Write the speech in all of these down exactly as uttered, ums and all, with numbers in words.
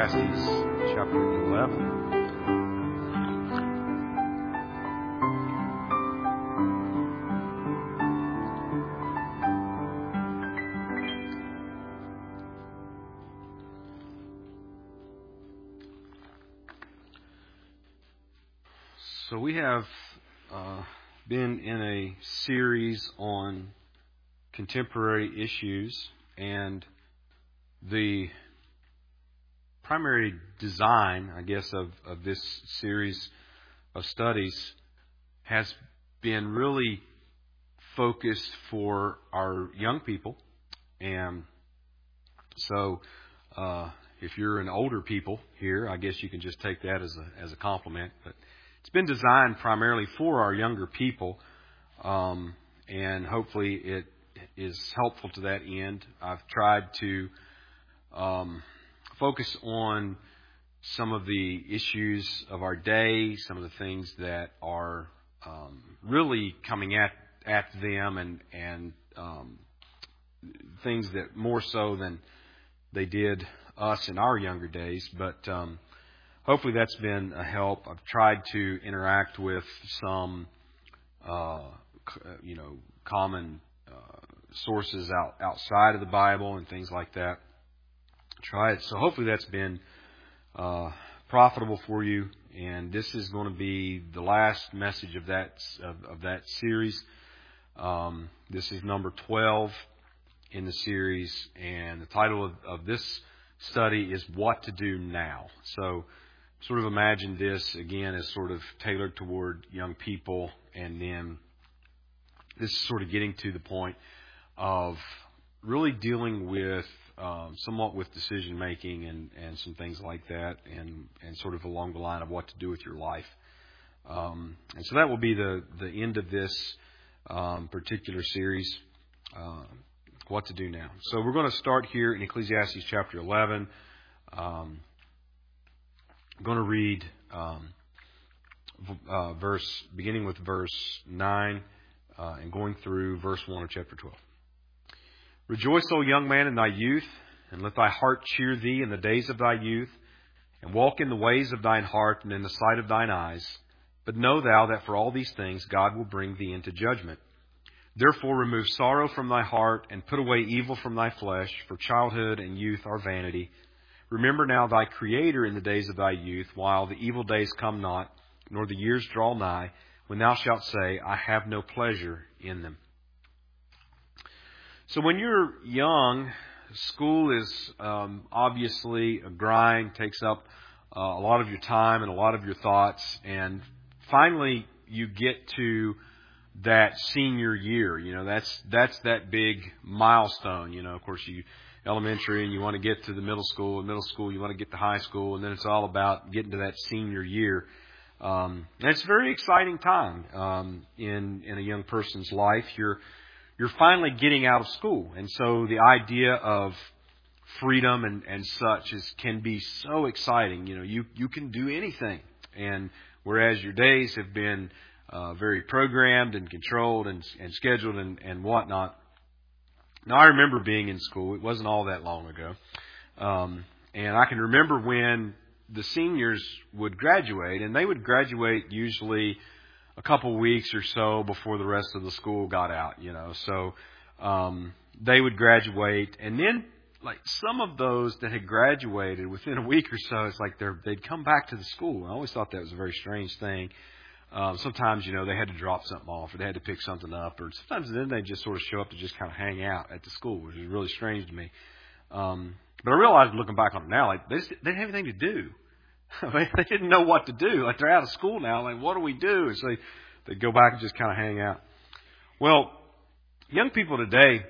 Ecclesiastes chapter eleven. So we have uh, been in a series on contemporary issues, and the primary design, I guess, of, of this series of studies has been really focused for our young people. And so uh, if you're an older people here, I guess you can just take that as a as a compliment. But it's been designed primarily for our younger people, um, and hopefully it is helpful to that end. I've tried to um, focus on some of the issues of our day, some of the things that are um, really coming at at them, and and um, things that more so than they did us in our younger days. But um, hopefully that's been a help. I've tried to interact with some, uh, you know, common uh, sources out outside of the Bible and things like that. Try it. So hopefully that's been uh, profitable for you. And this is going to be the last message of that of, of that series. Um, this is number twelve in the series, and the title of, of this study is "What to Do Now." So, sort of imagine this again as sort of tailored toward young people, and then this is sort of getting to the point of really dealing with um, somewhat with decision making and, and some things like that, and, and sort of along the line of what to do with your life. Um, and so that will be the, the end of this um, particular series, uh, What to Do Now. So we're going to start here in Ecclesiastes chapter eleven. Um, I'm going to read um, uh, verse, beginning with verse nine uh, and going through verse one of chapter twelve. Rejoice, O young man, in thy youth, and let thy heart cheer thee in the days of thy youth, and walk in the ways of thine heart and in the sight of thine eyes. But know thou that for all these things God will bring thee into judgment. Therefore remove sorrow from thy heart, and put away evil from thy flesh, for childhood and youth are vanity. Remember now thy Creator in the days of thy youth, while the evil days come not, nor the years draw nigh, when thou shalt say, I have no pleasure in them. So when you're young, school is um, obviously a grind, takes up uh, a lot of your time and a lot of your thoughts, and finally you get to that senior year. You know, that's that's that big milestone. You know, of course, you elementary and you want to get to the middle school, and middle school you want to get to high school, and then it's all about getting to that senior year. Um, and it's a very exciting time um, in in a young person's life. You're you're finally getting out of school, and so the idea of freedom and, and such is can be so exciting. You know, you you can do anything, and whereas your days have been uh, very programmed and controlled and and scheduled and, and whatnot. Now, I remember being in school. It wasn't all that long ago. Um, and I can remember when the seniors would graduate, and they would graduate usually a couple weeks or so before the rest of the school got out, you know. So um, they would graduate, and then like some of those that had graduated within a week or so, it's like they're, they'd come back to the school. I always thought that was a very strange thing. Um, sometimes, you know, they had to drop something off, or they had to pick something up, or sometimes then they just sort of show up to just kind of hang out at the school, which is really strange to me. Um, but I realized looking back on it now, like they, just, they didn't have anything to do. They didn't know what to do. Like they're out of school now. Like, what do we do? And so they, they'd go back and just kind of hang out. Well, young people today,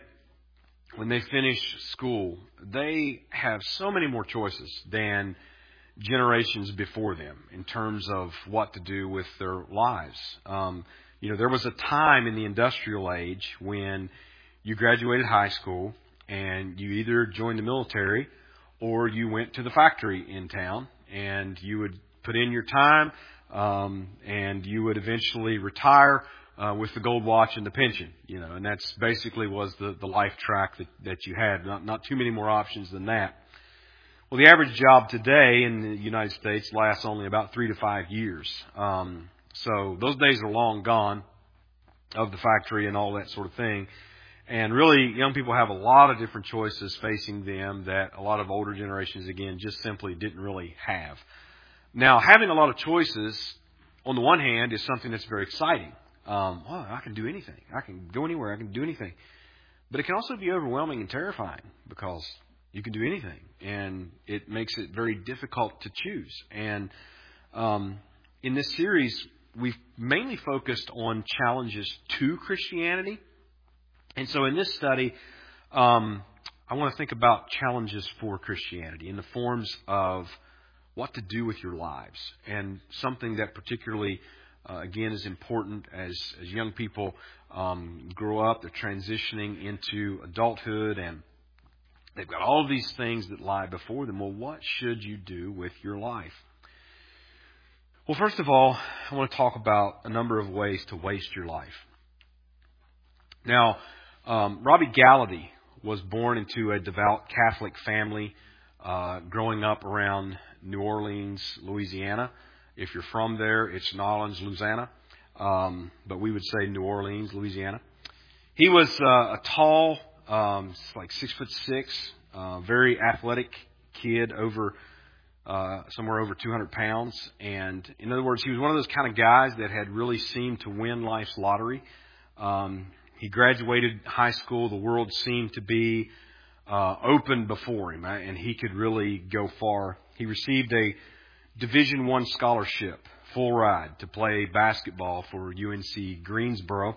when they finish school, they have so many more choices than generations before them in terms of what to do with their lives. Um, you know, there was a time in the industrial age when you graduated high school and you either joined the military or you went to the factory in town, and you would put in your time um, and you would eventually retire uh, with the gold watch and the pension. You know, and that's basically was the, the life track that, that you had. Not, not too many more options than that. Well, the average job today in the United States lasts only about three to five years. Um, so those days are long gone of the factory and all that sort of thing. And really, young people have a lot of different choices facing them that a lot of older generations, again, just simply didn't really have. Now, having a lot of choices, on the one hand, is something that's very exciting. Um, well, I can do anything. I can go anywhere. I can do anything. But it can also be overwhelming and terrifying because you can do anything. And it makes it very difficult to choose. And um, in this series, we've mainly focused on challenges to Christianity. And so in this study, um, I want to think about challenges for Christianity in the forms of what to do with your lives. And something that particularly, uh, again, is important as, as young people um, grow up. They're transitioning into adulthood and they've got all of these things that lie before them. Well, what should you do with your life? Well, first of all, I want to talk about a number of ways to waste your life. Now, um, Robbie Gallaty was born into a devout Catholic family uh, growing up around New Orleans, Louisiana. If you're from there, it's New Orleans, Louisiana, um, but we would say New Orleans, Louisiana. He was uh, a tall, um, like six foot six, uh, very athletic kid, over Uh, somewhere over two hundred pounds. And in other words, he was one of those kind of guys that had really seemed to win life's lottery. Um, he graduated high school. The world seemed to be uh, open before him, and he could really go far. He received a Division One scholarship, full ride, to play basketball for U N C Greensboro.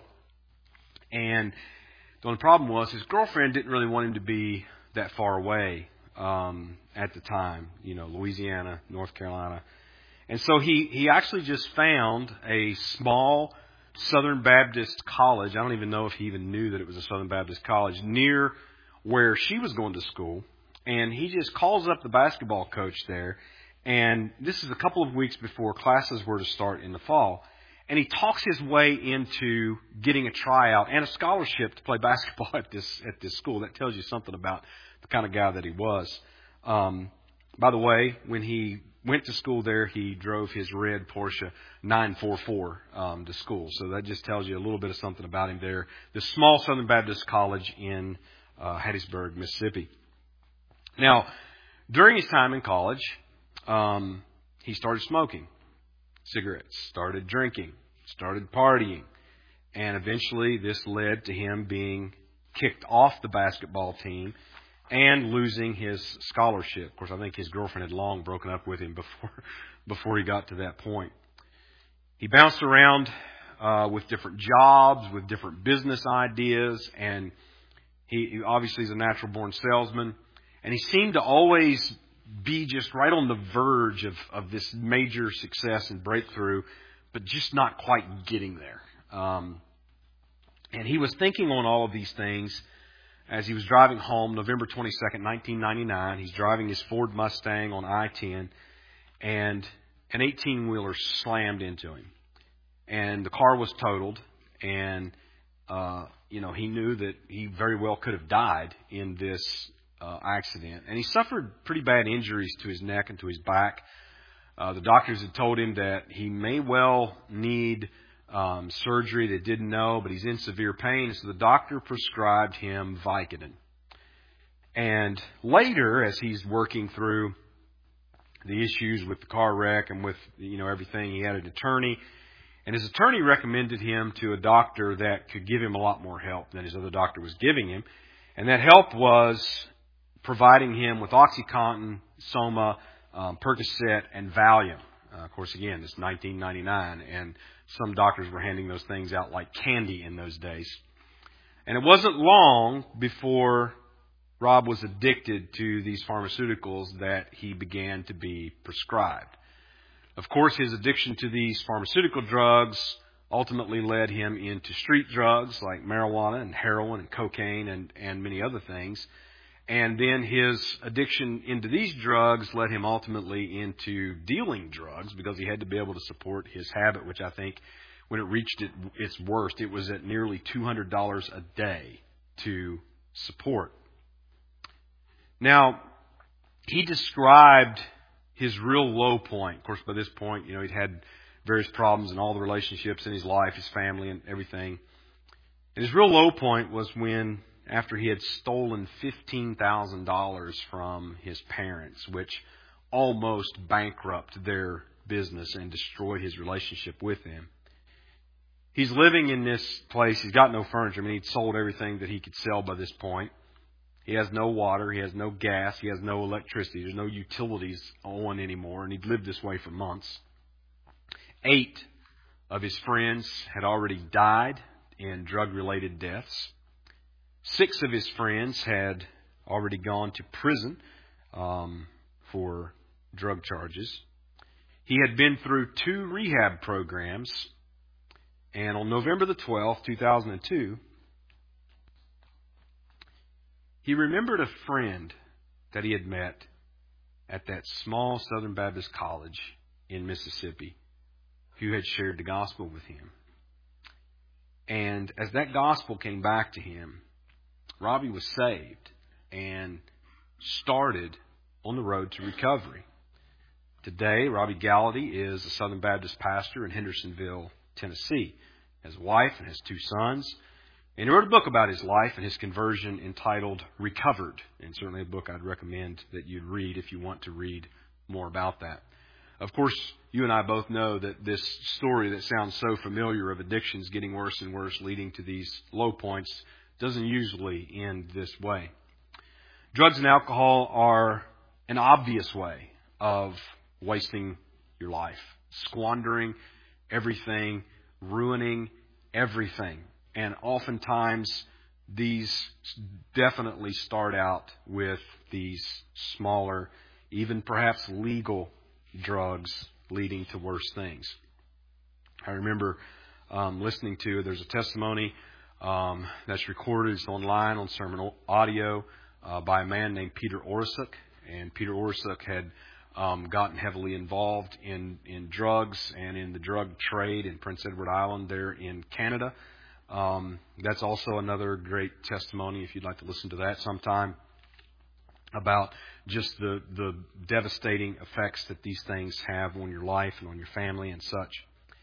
And the only problem was his girlfriend didn't really want him to be that far away. Um, at the time, you know, Louisiana, North Carolina. And so he, he actually just found a small Southern Baptist college. I don't even know if he even knew that it was a Southern Baptist college near where she was going to school. And he just calls up the basketball coach there. And this is a couple of weeks before classes were to start in the fall. And he talks his way into getting a tryout and a scholarship to play basketball at this, at this school. That tells you something about the kind of guy that he was. Um, by the way, when he went to school there, he drove his red Porsche nine forty-four um, to school. So that just tells you a little bit of something about him there. The small Southern Baptist college in uh, Hattiesburg, Mississippi. Now, during his time in college, um, he started smoking cigarettes, started drinking, started partying, and eventually this led to him being kicked off the basketball team and losing his scholarship. Of course, I think his girlfriend had long broken up with him before before he got to that point. He bounced around uh, with different jobs, with different business ideas, and he, he obviously is a natural-born salesman. And he seemed to always be just right on the verge of, of this major success and breakthrough, but just not quite getting there. Um, and he was thinking on all of these things as he was driving home, November twenty-second, nineteen ninety-nine. He's driving his Ford Mustang on I ten, and an eighteen-wheeler slammed into him. And the car was totaled, and, uh, you know, he knew that he very well could have died in this uh, accident. And he suffered pretty bad injuries to his neck and to his back. Uh, the doctors had told him that he may well need Um, surgery. They didn't know, but he's in severe pain. So the doctor prescribed him Vicodin. And later, as he's working through the issues with the car wreck and with, you know, everything, he had an attorney. And his attorney recommended him to a doctor that could give him a lot more help than his other doctor was giving him. And that help was providing him with OxyContin, Soma, um, Percocet, and Valium. Uh, of course, again, it's nineteen ninety-nine, and some doctors were handing those things out like candy in those days. And it wasn't long before Rob was addicted to these pharmaceuticals that he began to be prescribed. Of course, his addiction to these pharmaceutical drugs ultimately led him into street drugs like marijuana and heroin and cocaine and, and many other things. And then his addiction into these drugs led him ultimately into dealing drugs because he had to be able to support his habit, which I think when it reached it, its worst, it was at nearly two hundred dollars a day to support. Now, he described his real low point. Of course, by this point, you know, he'd had various problems in all the relationships in his life, his family, and everything. And his real low point was when, after he had stolen fifteen thousand dollars from his parents, which almost bankrupted their business and destroyed his relationship with them. He's living in this place. He's got no furniture. I mean, he'd sold everything that he could sell by this point. He has no water. He has no gas. He has no electricity. There's no utilities on anymore. And he'd lived this way for months. Eight of his friends had already died in drug-related deaths. Six of his friends had already gone to prison um, for drug charges. He had been through two rehab programs. And on November the twelfth, two thousand two, he remembered a friend that he had met at that small Southern Baptist college in Mississippi who had shared the gospel with him. And as that gospel came back to him, Robbie was saved and started on the road to recovery. Today, Robbie Gallaty is a Southern Baptist pastor in Hendersonville, Tennessee. He has a wife and has two sons. And he wrote a book about his life and his conversion entitled Recovered. And certainly a book I'd recommend that you'd read if you want to read more about that. Of course, you and I both know that this story that sounds so familiar of addictions getting worse and worse, leading to these low points, doesn't usually end this way. Drugs and alcohol are an obvious way of wasting your life, squandering everything, ruining everything. And oftentimes, these definitely start out with these smaller, even perhaps legal drugs leading to worse things. I remember um, listening to, there's a testimony um, that's recorded, it's online on sermon audio uh, by a man named Peter Orsic. And Peter Orsic had um, gotten heavily involved in, in drugs and in the drug trade in Prince Edward Island there in Canada. Um, that's also another great testimony if you'd like to listen to that sometime, about just the, the devastating effects that these things have on your life and on your family and such.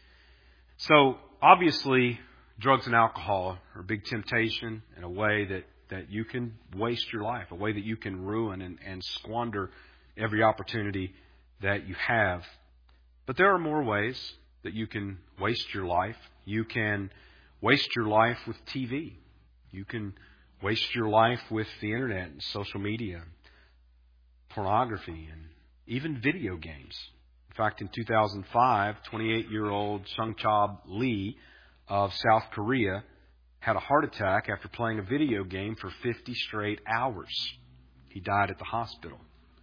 So obviously, drugs and alcohol are a big temptation and a way that, that you can waste your life, a way that you can ruin and, and squander every opportunity that you have. But there are more ways that you can waste your life. You can waste your life with T V. You can waste your life with the internet and social media, pornography, and even video games. In fact, in two thousand five, twenty-eight-year-old Sungchab Lee of South Korea had a heart attack after playing a video game for fifty straight hours. He died at the hospital.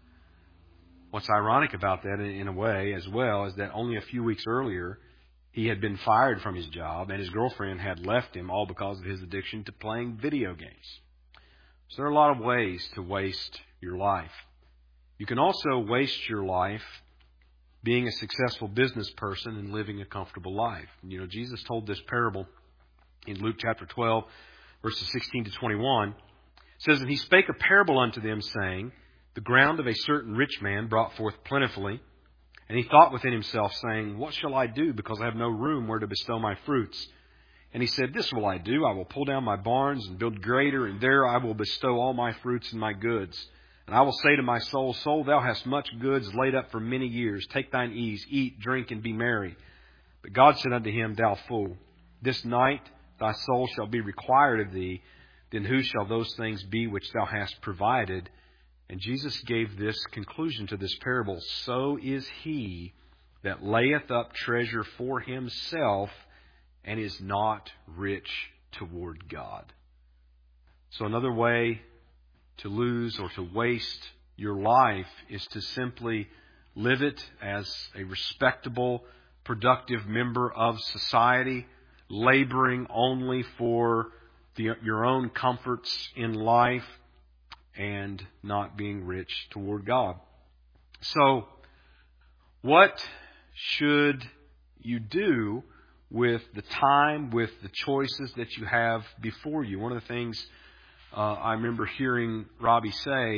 What's ironic about that, in a way, as well, is that only a few weeks earlier, he had been fired from his job, and his girlfriend had left him, all because of his addiction to playing video games. So there are a lot of ways to waste your life. You can also waste your life being a successful business person and living a comfortable life. You know, Jesus told this parable in Luke chapter twelve, verses sixteen to twenty-one. It says, "And he spake a parable unto them, saying, The ground of a certain rich man brought forth plentifully. And he thought within himself, saying, What shall I do, because I have no room where to bestow my fruits? And he said, This will I do. I will pull down my barns and build greater, and there I will bestow all my fruits and my goods. And I will say to my soul, Soul, thou hast much goods laid up for many years. Take thine ease, eat, drink, and be merry. But God said unto him, Thou fool, this night thy soul shall be required of thee. Then whose shall those things be which thou hast provided? And Jesus gave this conclusion to this parable. So is he that layeth up treasure for himself and is not rich toward God." So another way to lose or to waste your life is to simply live it as a respectable, productive member of society, laboring only for the, your own comforts in life, and not being rich toward God. So, what should you do with the time, with the choices that you have before you? One of the things uh, I remember hearing Robbie say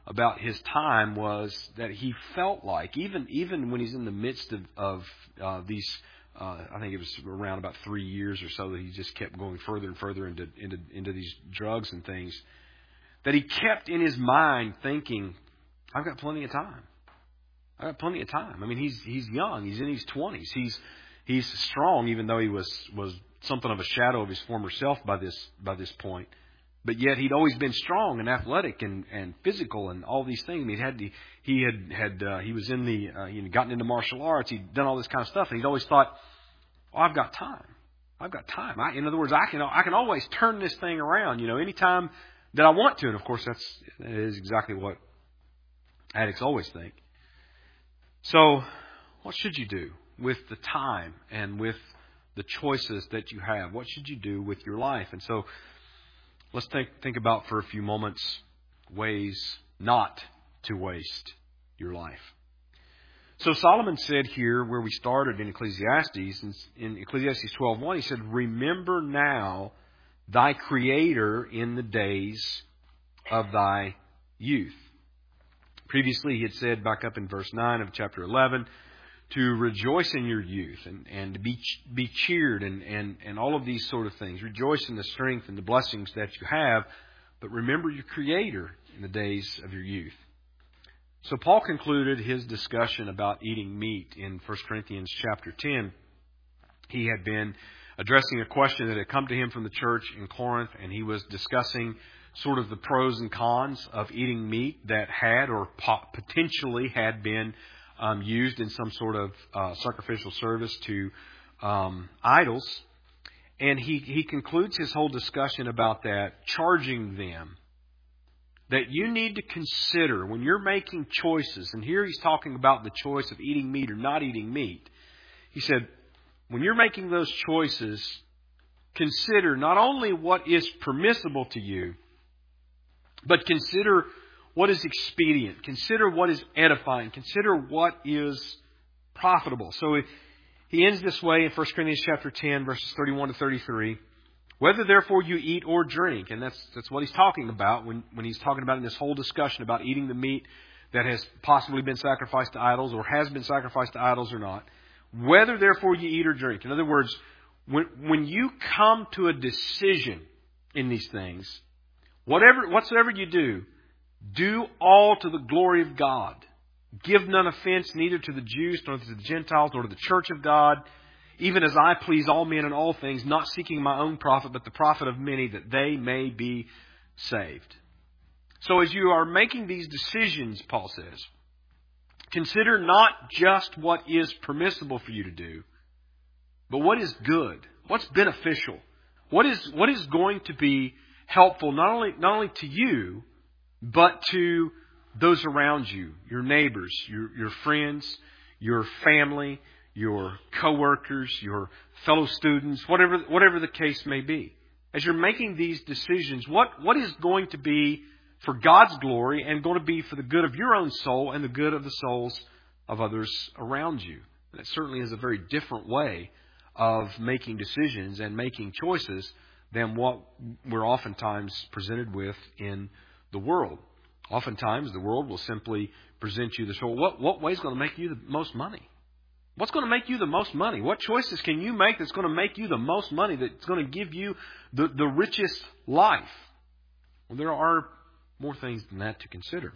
about his time was that he felt like, even even when he's in the midst of, of uh, these, uh, I think it was around about three years or so that he just kept going further and further into into into these drugs and things, that he kept in his mind thinking, I've got plenty of time. I've got plenty of time. I mean, he's he's young. He's in his twenties. He's he's strong, even though he was was something of a shadow of his former self by this by this point. But yet he'd always been strong and athletic and, and physical and all these things. He had the, he had had uh, he was in the uh, he'd gotten into martial arts. He'd done all this kind of stuff, and he'd always thought, "Oh, I've got time. I've got time. I, in other words, I can I can always turn this thing around. You know, anytime that I want to." And of course, that's that is exactly what addicts always think. So, what should you do with the time and with the choices that you have? What should you do with your life? And so, let's think think about for a few moments ways not to waste your life. So Solomon said here, where we started in Ecclesiastes, in Ecclesiastes twelve one, he said, "Remember now thy Creator in the days of thy youth." Previously, he had said back up in verse nine of chapter eleven, to rejoice in your youth and, and to be be cheered and, and, and all of these sort of things. Rejoice in the strength and the blessings that you have, but remember your Creator in the days of your youth. So Paul concluded his discussion about eating meat in First Corinthians chapter ten. He had been addressing a question that had come to him from the church in Corinth, and he was discussing sort of the pros and cons of eating meat that had or potentially had been Um, used in some sort of uh, sacrificial service to um, idols. And he, he concludes his whole discussion about that, charging them that you need to consider when you're making choices, and here he's talking about the choice of eating meat or not eating meat. He said, when you're making those choices, consider not only what is permissible to you, but consider what is expedient. Consider what is edifying. Consider what is profitable. So he ends this way in First Corinthians chapter ten, verses thirty-one to thirty-three. Whether therefore you eat or drink, and that's that's what he's talking about when, when he's talking about in this whole discussion about eating the meat that has possibly been sacrificed to idols or has been sacrificed to idols or not. Whether therefore you eat or drink. In other words, when when you come to a decision in these things, whatever whatsoever you do, do all to the glory of God. Give none offense neither to the Jews nor to the Gentiles nor to the church of God, even as I please all men in all things, not seeking my own profit, but the profit of many, that they may be saved. So as you are making these decisions, Paul says, consider not just what is permissible for you to do, but what is good, what's beneficial, what is what is going to be helpful not only not only to you, but to those around you, your neighbors, your, your friends, your family, your coworkers, your fellow students, whatever whatever the case may be. As you're making these decisions, what, what is going to be for God's glory and going to be for the good of your own soul and the good of the souls of others around you? And it certainly is a very different way of making decisions and making choices than what we're oftentimes presented with in the world. Oftentimes, the world will simply present you this whole, what, what way is going to make you the most money? What's going to make you the most money? What choices can you make that's going to make you the most money, that's going to give you the, the richest life? Well, there are more things than that to consider.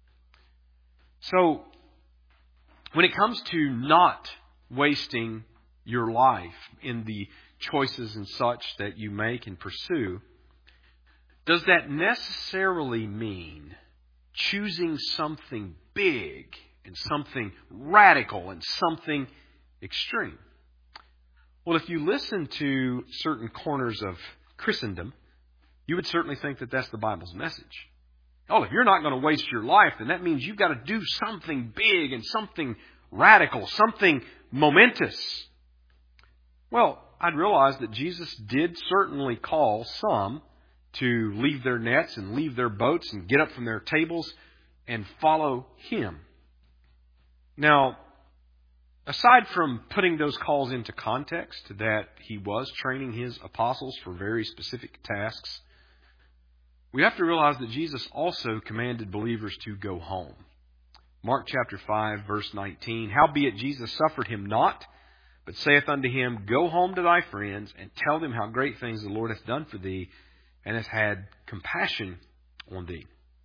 So, when it comes to not wasting your life in the choices and such that you make and pursue, does that necessarily mean choosing something big and something radical and something extreme? Well, if you listen to certain corners of Christendom, you would certainly think that that's the Bible's message. Oh, if you're not going to waste your life, then that means you've got to do something big and something radical, something momentous. Well, I'd realize that Jesus did certainly call some to leave their nets and leave their boats and get up from their tables and follow Him. Now, aside from putting those calls into context, that He was training His apostles for very specific tasks, we have to realize that Jesus also commanded believers to go home. Mark chapter five, verse nineteen, Howbeit Jesus suffered him not, but saith unto him, Go home to thy friends, and tell them how great things the Lord hath done for thee, and hath had compassion on thee.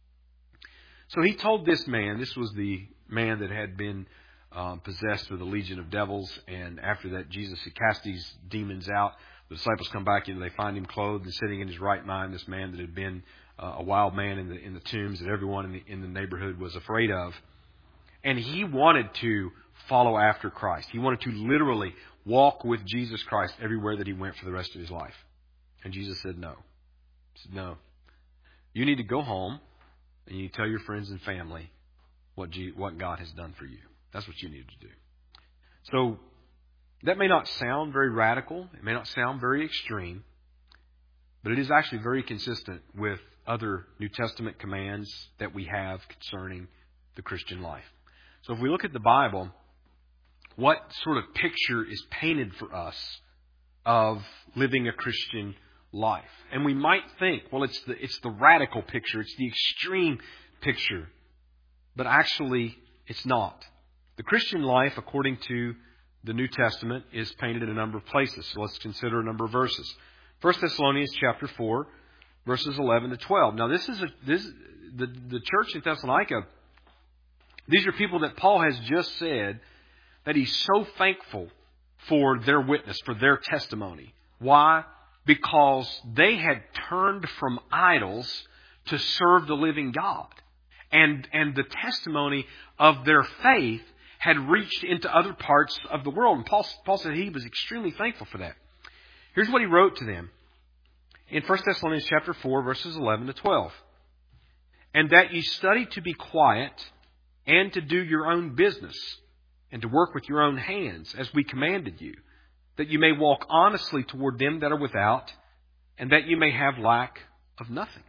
So he told this man, this was the man that had been um, possessed with a legion of devils, and after that Jesus had cast these demons out. The disciples come back and they find him clothed and sitting in his right mind, this man that had been uh, a wild man in the in the tombs that everyone in the, in the neighborhood was afraid of. And he wanted to follow after Christ. He wanted to literally walk with Jesus Christ everywhere that he went for the rest of his life. And Jesus said no. He said, no. You need to go home and you tell your friends and family what G- what God has done for you. That's what you need to do. So that may not sound very radical. It may not sound very extreme. But it is actually very consistent with other New Testament commands that we have concerning the Christian life. So if we look at the Bible, what sort of picture is painted for us of living a Christian life? And we might think, well, it's the it's the radical picture, it's the extreme picture. But actually, it's not. The Christian life, according to the New Testament, is painted in a number of places. So let's consider a number of verses. First Thessalonians chapter four, verses eleven to twelve. Now, this is a, this the the church in Thessalonica. These are people that Paul has just said that he's so thankful for their witness, for their testimony. Why? Because they had turned from idols to serve the living God. And, and the testimony of their faith had reached into other parts of the world. And Paul, Paul said he was extremely thankful for that. Here's what he wrote to them in First Thessalonians chapter four, verses eleven to twelve. And that ye study to be quiet, and to do your own business, and to work with your own hands, as we commanded you, that you may walk honestly toward them that are without, and that you may have lack of nothing.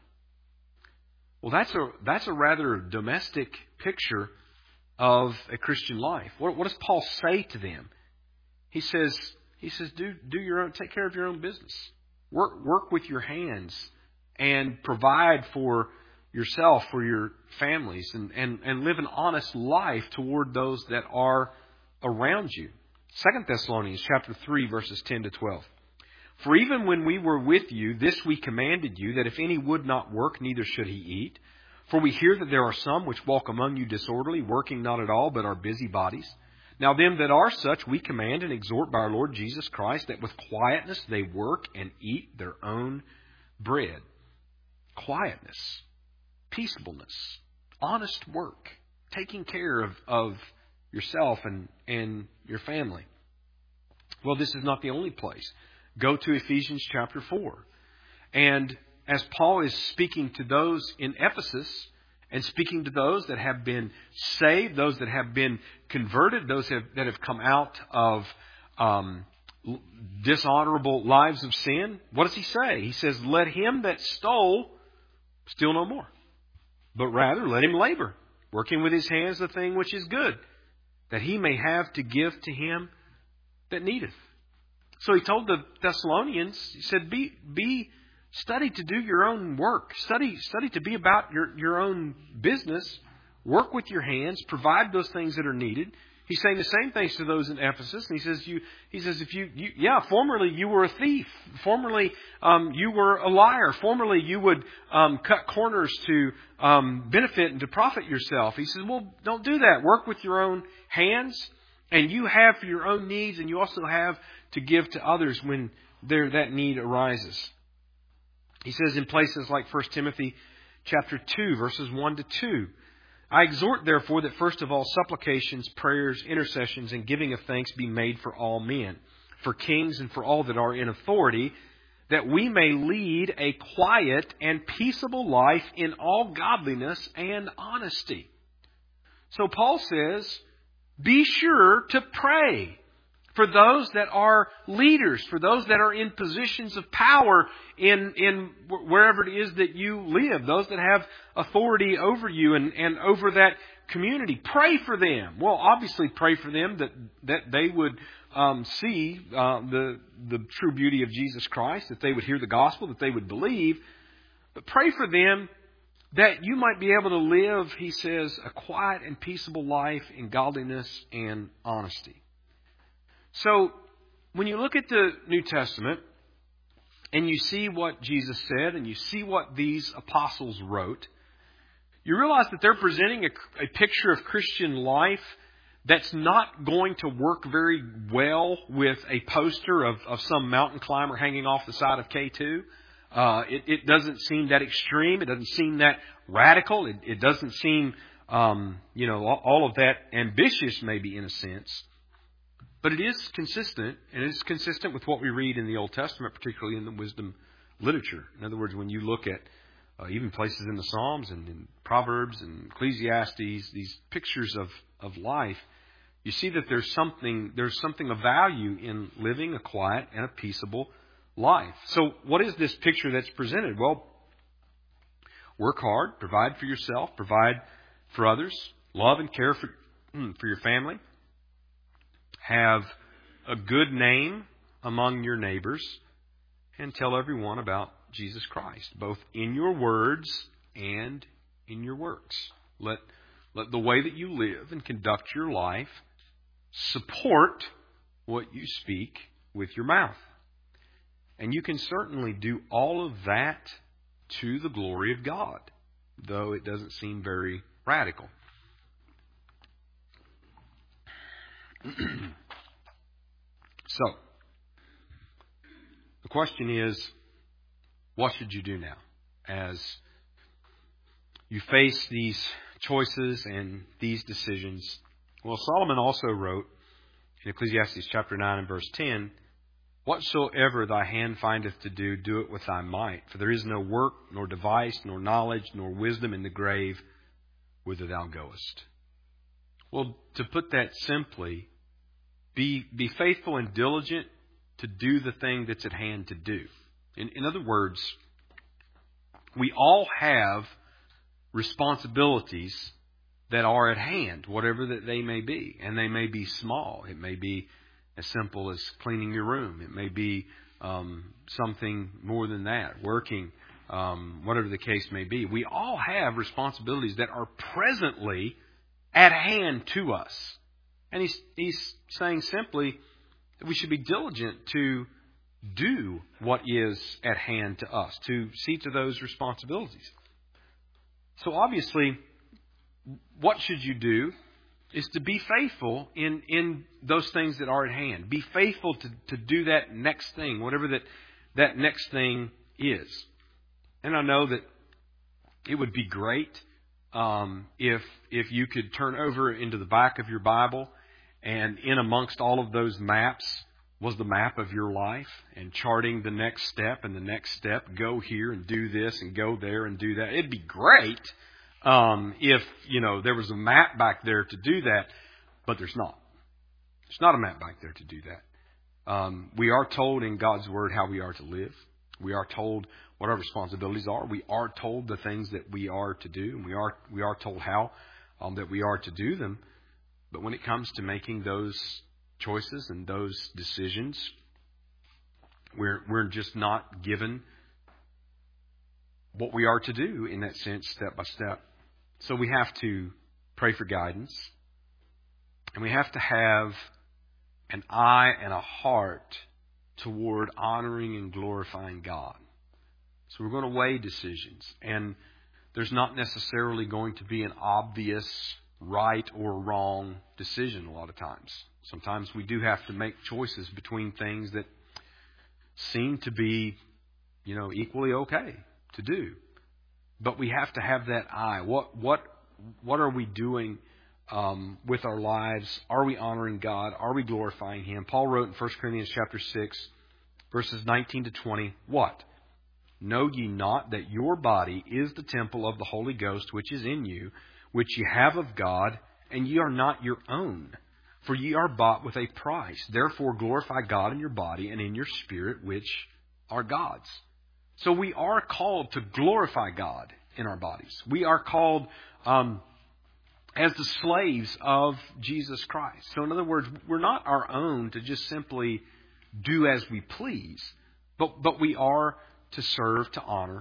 Well, that's a that's a rather domestic picture of a Christian life. What, what does Paul say to them? He says, he says, do do your own, take care of your own business, work work with your hands, and provide for yourself, for your families, and, and, and live an honest life toward those that are around you. Second Thessalonians chapter three, verses ten to twelve. For even when we were with you, this we commanded you, that if any would not work, neither should he eat. For we hear that there are some which walk among you disorderly, working not at all, but are busybodies. Now them that are such we command and exhort by our Lord Jesus Christ, that with quietness they work and eat their own bread. Quietness. Peaceableness, honest work, taking care of, of yourself and, and your family. Well, this is not the only place. Go to Ephesians chapter four. And as Paul is speaking to those in Ephesus and speaking to those that have been saved, those that have been converted, those have, that have come out of um, dishonorable lives of sin, what does he say? He says, let him that stole steal no more. But rather, let him labor, working with his hands the thing which is good, that he may have to give to him that needeth. So he told the Thessalonians, he said, be, be, study to do your own work. Study, study to be about your, your own business. Work with your hands. Provide those things that are needed. He's saying the same things to those in Ephesus. And he says, "You." He says, "If you, you yeah, formerly you were a thief. Formerly um, you were a liar. Formerly you would um, cut corners to um, benefit and to profit yourself." He says, "Well, don't do that. Work with your own hands, and you have for your own needs, and you also have to give to others when there that need arises." He says in places like First Timothy chapter two, verses one to two. I exhort, therefore, that first of all supplications, prayers, intercessions, and giving of thanks be made for all men, for kings and for all that are in authority, that we may lead a quiet and peaceable life in all godliness and honesty. So Paul says, be sure to pray for those that are leaders, for those that are in positions of power in, in wherever it is that you live, those that have authority over you and, and over that community. Pray for them. Well, obviously pray for them that, that they would um, see uh, the, the true beauty of Jesus Christ, that they would hear the gospel, that they would believe. But pray for them that you might be able to live, he says, a quiet and peaceable life in godliness and honesty. So, when you look at the New Testament and you see what Jesus said and you see what these apostles wrote, you realize that they're presenting a, a picture of Christian life that's not going to work very well with a poster of, of some mountain climber hanging off the side of K two. Uh, it, it doesn't seem that extreme. It doesn't seem that radical. It, it doesn't seem, um, you know, all, all of that ambitious, maybe in a sense. But it is consistent, and it is consistent with what we read in the Old Testament, particularly in the wisdom literature. In other words, when you look at uh, even places in the Psalms and in Proverbs and Ecclesiastes, these pictures of, of life, you see that there's something there's something of value in living a quiet and a peaceable life. So what is this picture that's presented? Well, work hard, provide for yourself, provide for others, love and care for, for your family, have a good name among your neighbors, and tell everyone about Jesus Christ, both in your words and in your works. Let, let the way that you live and conduct your life support what you speak with your mouth. And you can certainly do all of that to the glory of God, though it doesn't seem very radical. So, the question is, what should you do now as you face these choices and these decisions? Well, Solomon also wrote in Ecclesiastes chapter nine and verse ten, "Whatsoever thy hand findeth to do, do it with thy might. For there is no work, nor device, nor knowledge, nor wisdom in the grave whither thou goest." Well, to put that simply, be, be faithful and diligent to do the thing that's at hand to do. In, in other words, we all have responsibilities that are at hand, whatever that they may be. And they may be small. It may be as simple as cleaning your room. It may be um, something more than that, working, um, whatever the case may be. We all have responsibilities that are presently at hand to us. And he's, he's saying simply that we should be diligent to do what is at hand to us, to see to those responsibilities. So obviously, what should you do is to be faithful in, in those things that are at hand. Be faithful to, to do that next thing, whatever that, that next thing is. And I know that it would be great um, if if you could turn over into the back of your Bible, and in amongst all of those maps was the map of your life, and charting the next step and the next step. Go here and do this and go there and do that. It'd be great um, if, you know, there was a map back there to do that, but there's not. There's not a map back there to do that. Um, we are told in God's Word how we are to live. We are told what our responsibilities are. We are told the things that we are to do, and we are we are told how um, that we are to do them. But when it comes to making those choices and those decisions, we're we're just not given what we are to do in that sense, step by step. So we have to pray for guidance, and we have to have an eye and a heart toward honoring and glorifying God. So we're going to weigh decisions, and there's not necessarily going to be an obvious right or wrong decision a lot of times. Sometimes we do have to make choices between things that seem to be, you know, equally okay to do. But we have to have that eye. What what what are we doing um, with our lives? Are we honoring God? Are we glorifying Him? Paul wrote in First Corinthians chapter six, verses nineteen to twenty, what? Know ye not that your body is the temple of the Holy Ghost which is in you, which ye have of God, and ye are not your own? For ye are bought with a price. Therefore glorify God in your body and in your spirit, which are God's. So we are called to glorify God in our bodies. We are called um, as the slaves of Jesus Christ. So in other words, we're not our own to just simply do as we please, but, but we are to serve, to honor,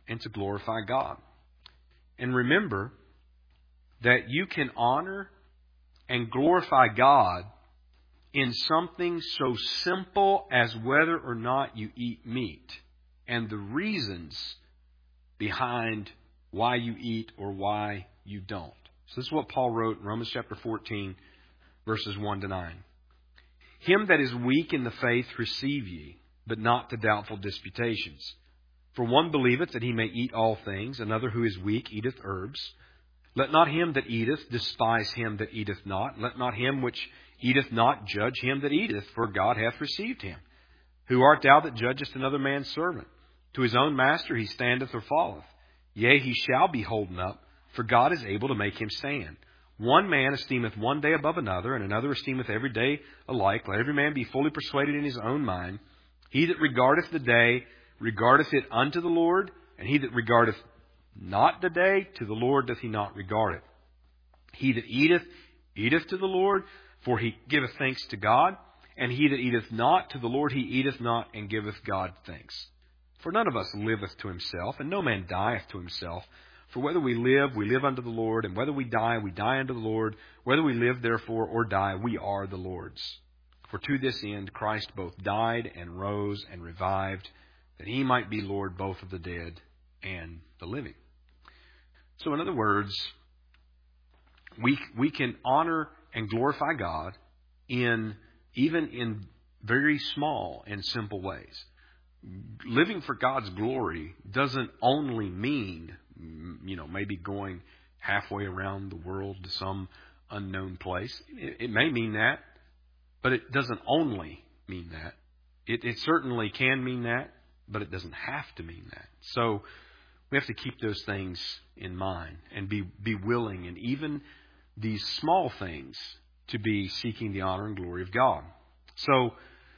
and to glorify God. And remember that you can honor and glorify God in something so simple as whether or not you eat meat and the reasons behind why you eat or why you don't. So this is what Paul wrote in Romans chapter fourteen, verses one to nine. Him that is weak in the faith receive ye, but not to doubtful disputations. For one believeth that he may eat all things, another who is weak eateth herbs. Let not him that eateth despise him that eateth not. Let not him which eateth not judge him that eateth, for God hath received him. Who art thou that judgest another man's servant? To his own master he standeth or falleth. Yea, he shall be holden up, for God is able to make him stand. One man esteemeth one day above another, and another esteemeth every day alike. Let every man be fully persuaded in his own mind. He that regardeth the day regardeth it unto the Lord, and he that regardeth not the day, to the Lord doth he not regard it. He that eateth, eateth to the Lord, for he giveth thanks to God. And he that eateth not, to the Lord he eateth not, and giveth God thanks. For none of us liveth to himself, and no man dieth to himself. For whether we live, we live unto the Lord, and whether we die, we die unto the Lord. Whether we live, therefore, or die, we are the Lord's. For to this end Christ both died and rose and revived, that he might be Lord both of the dead and the living. So in other words, we we can honor and glorify God in even in very small and simple ways. Living for God's glory doesn't only mean, you know, maybe going halfway around the world to some unknown place. It, it may mean that, but it doesn't only mean that. It, it certainly can mean that, but it doesn't have to mean that. So we have to keep those things in mind and be, be willing, and even these small things, to be seeking the honor and glory of God. So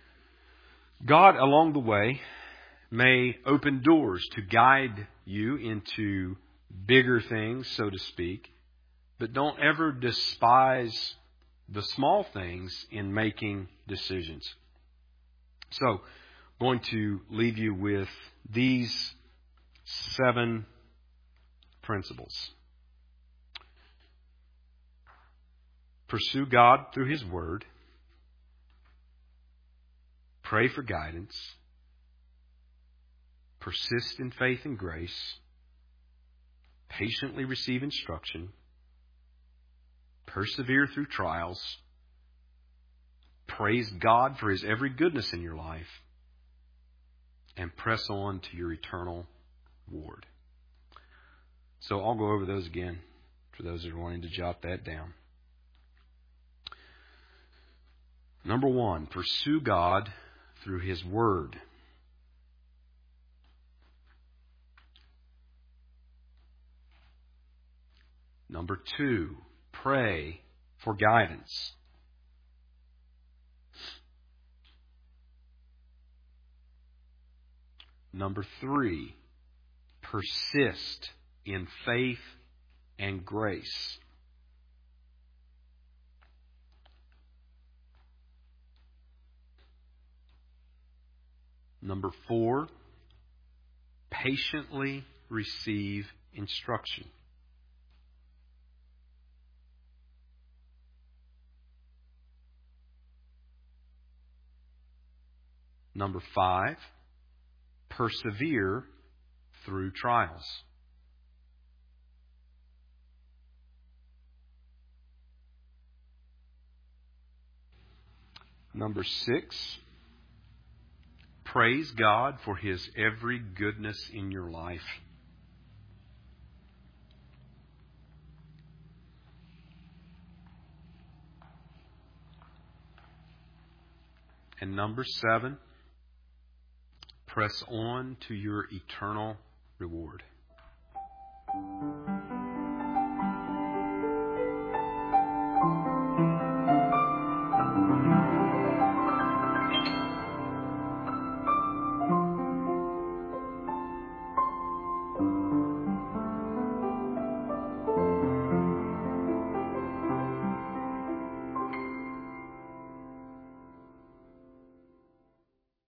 God, along the way, may open doors to guide you into bigger things, so to speak, but don't ever despise the small things in making decisions. So, I'm going to leave you with these seven principles. Pursue God through His Word. Pray for guidance. Persist in faith and grace. Patiently receive instruction. Persevere through trials. Praise God for His every goodness in your life. And press on to your eternal reward. So I'll go over those again for those that are wanting to jot that down. Number one, pursue God through His Word. Number two, pray for guidance. Number three, persist in faith and grace. Number four, patiently receive instruction. Number five, persevere through trials. Number six, praise God for His every goodness in your life. And number seven, press on to your eternal reward.